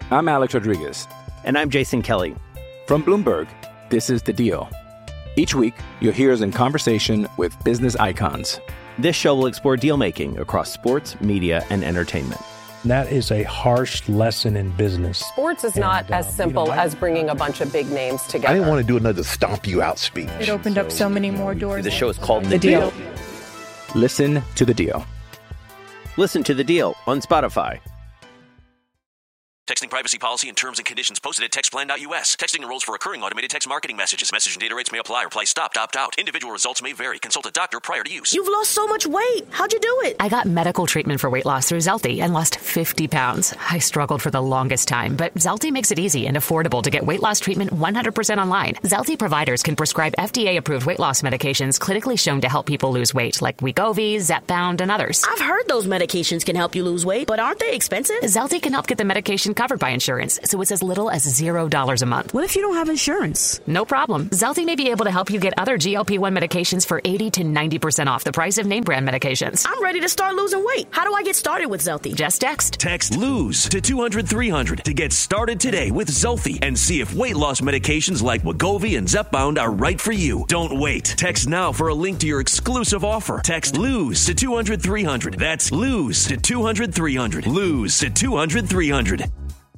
I'm Alex Rodriguez. And I'm Jason Kelly. From Bloomberg, this is The Deal. Each week, you'll hear us in conversation with business icons. This show will explore deal-making across sports, media, and entertainment. That is a harsh lesson in business. Sports is not as simple as bringing a bunch of big names together. I didn't want to do another stomp you out speech. It opened up so many more doors. The show is called The Deal. Listen to The Deal. Listen to The Deal on Spotify. Texting privacy policy and terms and conditions posted at textplan.us. Texting enrolls for recurring automated text marketing messages. Message and data rates may apply. Reply stop, opt out. Individual results may vary. Consult a doctor prior to use. You've lost so much weight. How'd you do it? I got medical treatment for weight loss through Zelty and lost 50 pounds. I struggled for the longest time, but Zelty makes it easy and affordable to get weight loss treatment 100% online. Zelty providers can prescribe FDA-approved weight loss medications clinically shown to help people lose weight, like Wegovy, Zepbound, and others. I've heard those medications can help you lose weight, but aren't they expensive? Zelty can help get the medication covered by insurance, so it's as little as $0 a month. What if you don't have insurance? No problem. Zelty may be able to help you get other GLP-1 medications for 80 to 90% off the price of name brand medications. I'm ready to start losing weight. How do I get started with Zelty? Just text. Text LOSE to 200-300 to get started today with Zelty and see if weight loss medications like Wegovy and Zepbound are right for you. Don't wait. Text now for a link to your exclusive offer. Text LOSE to 200-300. That's LOSE to 200-300. LOSE to 200-300.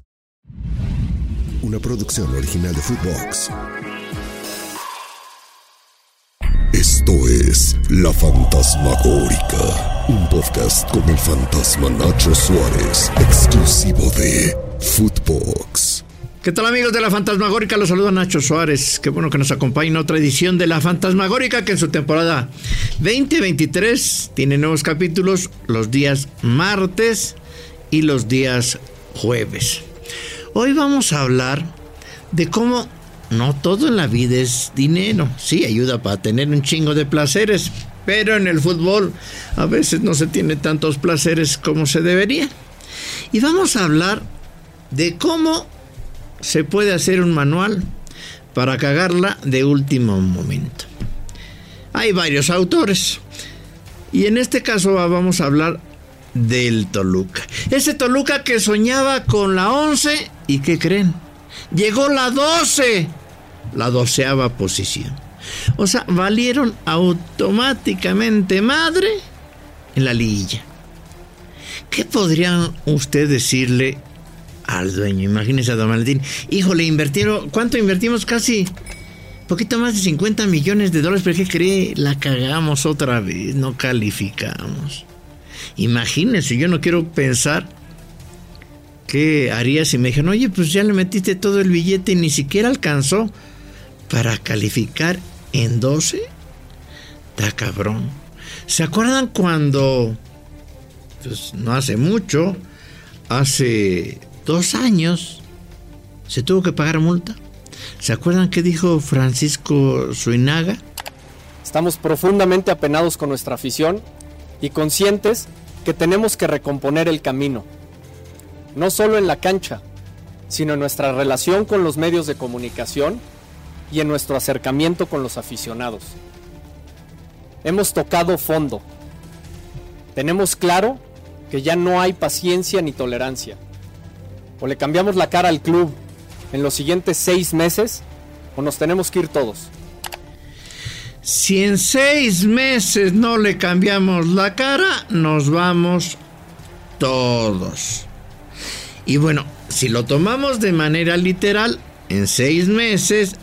Una producción original de Footbox. Esto es La Fantasmagórica, un podcast con el fantasma Nacho Suárez, exclusivo de Footbox. ¿Qué tal, amigos de La Fantasmagórica? Los saluda Nacho Suárez. Qué bueno que nos acompaña en otra edición de La Fantasmagórica, que en su temporada 2023 tiene nuevos capítulos los días martes y los días jueves. Hoy vamos a hablar de cómo no todo en la vida es dinero. Sí, ayuda para tener un chingo de placeres, pero en el fútbol a veces no se tiene tantos placeres como se debería. Y vamos a hablar de cómo se puede hacer un manual para cagarla de último momento. Hay varios autores, y en este caso vamos a hablar del Toluca. Ese Toluca que soñaba con la 11 y ¿qué creen? Llegó la 12, la 12ª posición. O sea, valieron automáticamente madre en la liguilla. ¿Qué podrían ustedes decirle al dueño? Imagínense a don Valentín. Híjole, ¿cuánto invertimos? Casi poquito más de $50 millones, pero ¿qué cree? La cagamos otra vez, no calificamos. Imagínense, yo no quiero pensar qué haría si me dijeran, oye, pues ya le metiste todo el billete y ni siquiera alcanzó para calificar en 12. Está cabrón. ¿Se acuerdan cuando, pues no hace mucho, hace 2 años, se tuvo que pagar multa? ¿Se acuerdan qué dijo Francisco Suinaga? Estamos profundamente apenados con nuestra afición y conscientes que tenemos que recomponer el camino, no solo en la cancha, sino en nuestra relación con los medios de comunicación y en nuestro acercamiento con los aficionados. Hemos tocado fondo. Tenemos claro que ya no hay paciencia ni tolerancia. O le cambiamos la cara al club en los siguientes 6 meses, o nos tenemos que ir todos. Si en 6 meses no le cambiamos la cara, nos vamos todos. Y bueno, si lo tomamos de manera literal, en 6 meses,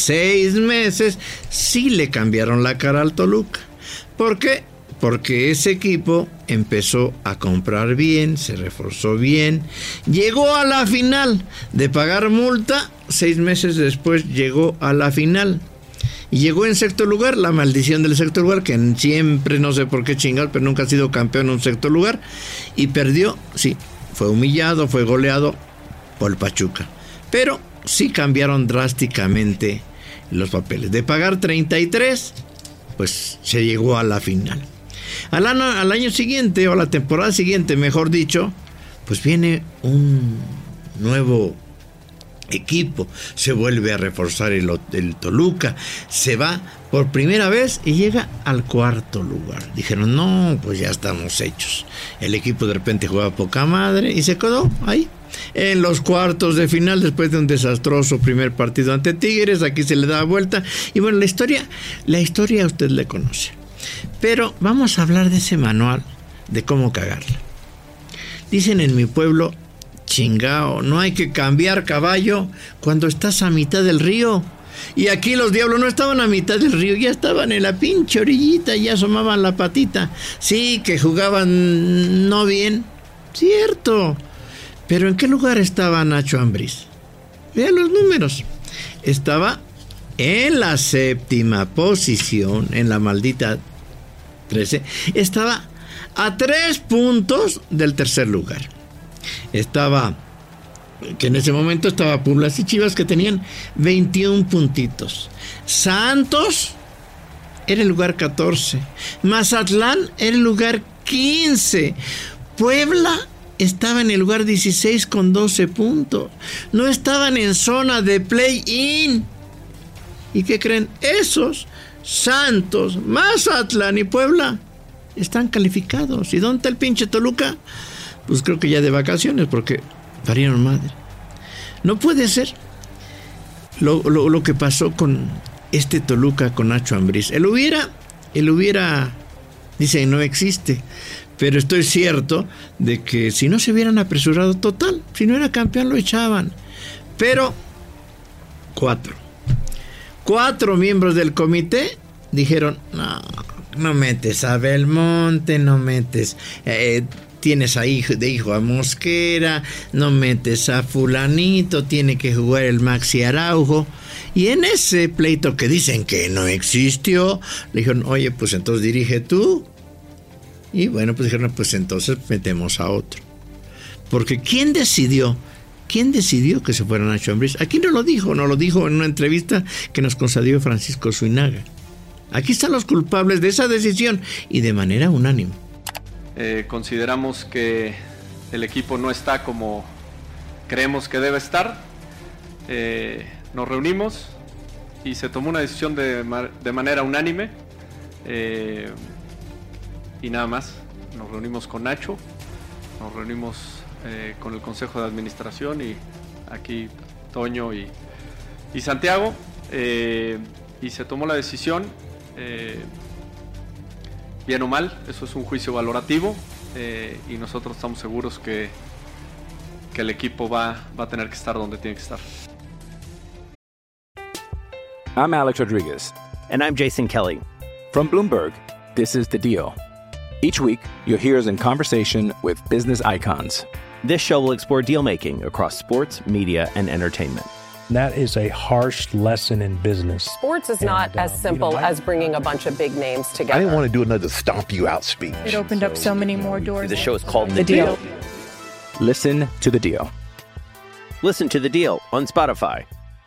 sí le cambiaron la cara al Toluca. ¿Por qué? Porque ese equipo empezó a comprar bien, se reforzó bien, llegó a la final. De pagar multa, 6 meses después llegó a la final. Y llegó en sexto lugar, la maldición del sexto lugar, que siempre, no sé por qué chingar, pero nunca ha sido campeón en un sexto lugar. Y perdió, sí, fue humillado, fue goleado por el Pachuca. Pero sí cambiaron drásticamente los papeles. De pagar 33, pues se llegó a la final. Al año siguiente, o a la temporada siguiente, mejor dicho, pues viene un nuevo equipo, se vuelve a reforzar el Toluca, se va por primera vez y llega al 4º lugar. Dijeron, no, pues ya estamos hechos. El equipo de repente jugaba poca madre y se quedó ahí en los cuartos de final después de un desastroso primer partido ante Tigres. Aquí se le da vuelta y bueno, la historia usted le conoce, pero vamos a hablar de ese manual de cómo cagarla. Dicen en mi pueblo, chingao, no hay que cambiar caballo cuando estás a mitad del río. Y aquí los diablos no estaban a mitad del río, ya estaban en la pinche orillita, ya asomaban la patita. Sí, que jugaban no bien, cierto. Pero ¿en qué lugar estaba Nacho Ambriz? Vean los números. Estaba en la 7ª posición, en la maldita 13. Estaba a 3 puntos del tercer lugar. Que en ese momento estaba Pumas y Chivas, que tenían 21 puntitos. Santos era el lugar 14. Mazatlán era el lugar 15. Puebla estaba en el lugar 16 con 12 puntos. No estaban en zona de play-in. ¿Y qué creen? Esos Santos, Mazatlán y Puebla están calificados. ¿Y dónde está el pinche Toluca? Pues creo que ya de vacaciones, porque parieron madre. No puede ser lo que pasó con este Toluca con Nacho Ambriz. El hubiera, dice, no existe. Pero estoy cierto de que si no se hubieran apresurado, total, si no era campeón lo echaban. Pero 4 miembros del comité dijeron, no metes a Belmonte, no metes... tienes ahí de hijo a Mosquera, no metes a fulanito, tiene que jugar el Maxi Araujo. Y en ese pleito que dicen que no existió, le dijeron, oye, pues entonces dirige tú. Y bueno, pues dijeron, pues entonces metemos a otro. Porque ¿quién decidió que se fuera Nacho Ambriz? Aquí no lo dijo en una entrevista que nos concedió Francisco Zuinaga. Aquí están los culpables de esa decisión y de manera unánime. Consideramos que el equipo no está como creemos que debe estar. Nos reunimos y se tomó una decisión de manera unánime. Y nada más, nos reunimos con Nacho, nos reunimos con el Consejo de Administración y aquí Toño y Santiago, y se tomó la decisión, bien o mal, eso es un juicio valorativo, y nosotros estamos seguros que el equipo va a tener que estar donde tiene que estar. I'm Alex Rodriguez. And I'm Jason Kelly. From Bloomberg, this is The Deal. Each week, you'll hear us in conversation with business icons. This show will explore deal-making across sports, media, and entertainment. That is a harsh lesson in business. Sports is not as simple as bringing a bunch of big names together. I didn't want to do another stomp you out speech. It opened up so many more doors. The show is called The Deal. Listen to The Deal. Listen to The Deal on Spotify.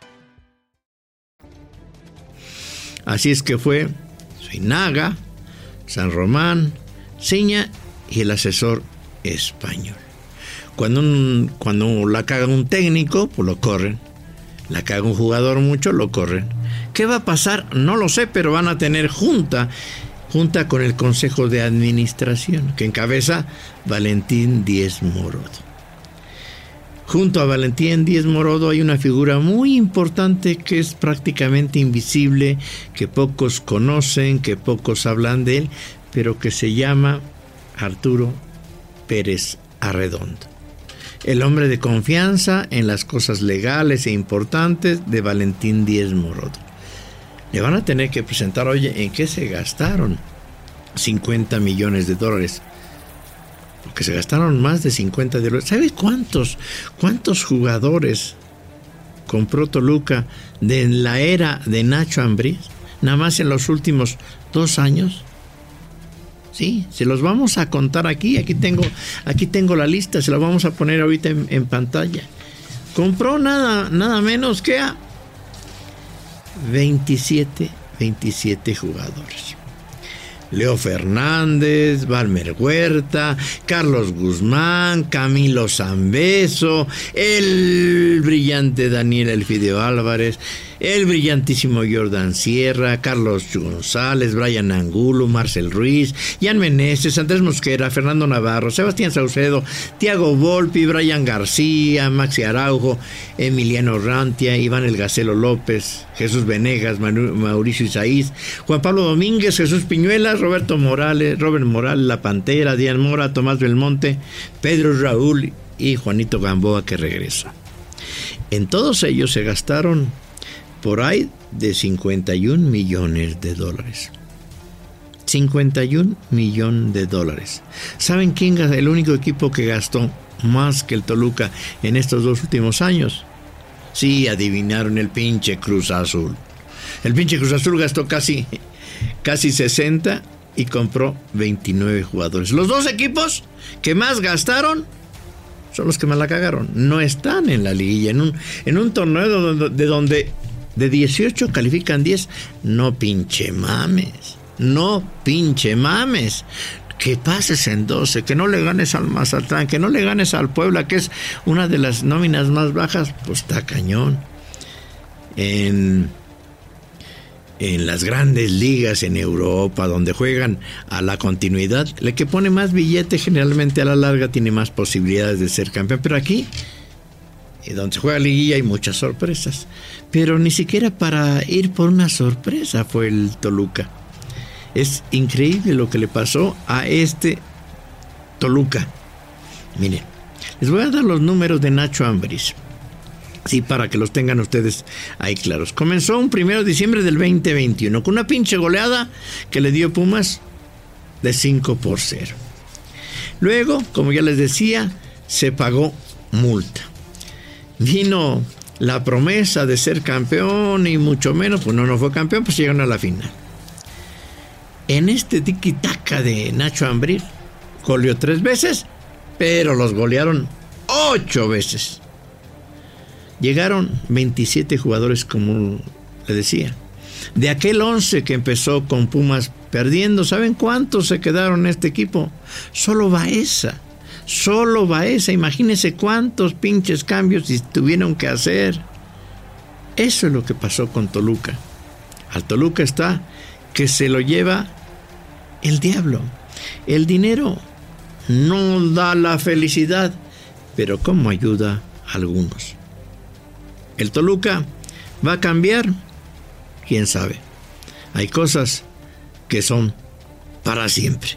Así es que fue Zuinaga, San Román, Ciña y el asesor español. Cuando la caga un técnico, pues lo corren. La caga un jugador mucho, lo corren. ¿Qué va a pasar? No lo sé, pero van a tener junta con el Consejo de Administración, que encabeza Valentín Díez Morodo. Junto a Valentín Díez Morodo hay una figura muy importante que es prácticamente invisible, que pocos conocen, que pocos hablan de él, pero que se llama Arturo Pérez Arredondo. El hombre de confianza en las cosas legales e importantes de Valentín Díez Morodo. Le van a tener que presentar, oye, ¿en qué se gastaron $50 millones? Porque se gastaron más de 50 de dólares. ¿Sabe cuántos jugadores compró Toluca de la era de Nacho Ambriz? Nada más en los últimos 2 años. Sí, se los vamos a contar aquí. Aquí tengo la lista, se la vamos a poner ahorita en pantalla. Compró nada menos que a 27 jugadores. Leo Fernández, Valmer Huerta, Carlos Guzmán, Camilo Zambeso, el brillante Daniel Elfideo Álvarez, el brillantísimo Jordan Sierra, Carlos González, Brian Angulo, Marcel Ruiz, Jan Meneses, Andrés Mosquera, Fernando Navarro, Sebastián Saucedo, Thiago Volpi, Brian García, Maxi Araujo, Emiliano Rantia, Iván El Gacelo López, Jesús Venegas, Mauricio Isaíz, Juan Pablo Domínguez, Jesús Piñuelas, Robert Morales, La Pantera, Dian Mora, Tomás Belmonte, Pedro Raúl y Juanito Gamboa, que regresa. En todos ellos se gastaron por ahí de 51 millones de dólares. 51 millones de dólares. ¿Saben quién es el único equipo que gastó más que el Toluca en estos 2 últimos años? Sí, adivinaron, el pinche Cruz Azul. El pinche Cruz Azul gastó casi 60 y compró 29 jugadores. Los 2 equipos que más gastaron son los que más la cagaron. No están en la liguilla. En un torneo de donde de 18 califican 10. No pinche mames. Que pases en 12, que no le ganes al Mazatlán, que no le ganes al Puebla, que es una de las nóminas más bajas, pues está cañón. En las grandes ligas en Europa, donde juegan a la continuidad, el que pone más billete generalmente a la larga tiene más posibilidades de ser campeón. Pero aquí, donde se juega liguilla, hay muchas sorpresas. Pero ni siquiera para ir por una sorpresa fue el Toluca. Es increíble lo que le pasó a este Toluca. Miren, les voy a dar los números de Nacho Ambriz, sí, para que los tengan ustedes ahí claros. Comenzó un 1 de diciembre del 2021 con una pinche goleada que le dio Pumas de 5-0. Luego, como ya les decía, se pagó multa. Vino la promesa de ser campeón y mucho menos, pues no fue campeón, pues llegaron a la final. En este tiki-taka de Nacho Ambriz, goleó 3 veces, pero los golearon 8 veces. Llegaron 27 jugadores, como le decía. De aquel 11 que empezó con Pumas perdiendo, ¿saben cuántos se quedaron en este equipo? Solo Baeza. Imagínense cuántos pinches cambios tuvieron que hacer. Eso es lo que pasó con Toluca. Al Toluca está que se lo lleva el diablo. El dinero no da la felicidad, pero ¿cómo ayuda a algunos? ¿El Toluca va a cambiar? ¿Quién sabe? Hay cosas que son para siempre.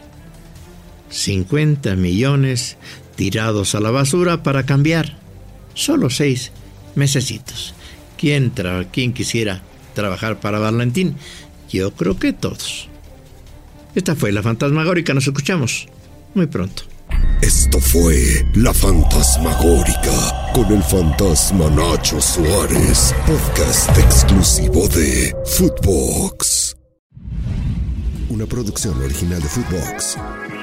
50 millones tirados a la basura para cambiar. Solo 6 mesecitos. ¿Quién quisiera trabajar para Valentín? Yo creo que todos. Esta fue La Fantasmagórica. Nos escuchamos muy pronto. Esto fue La Fantasmagórica con el fantasma Nacho Suárez, podcast exclusivo de Footbox. Una producción original de Footbox.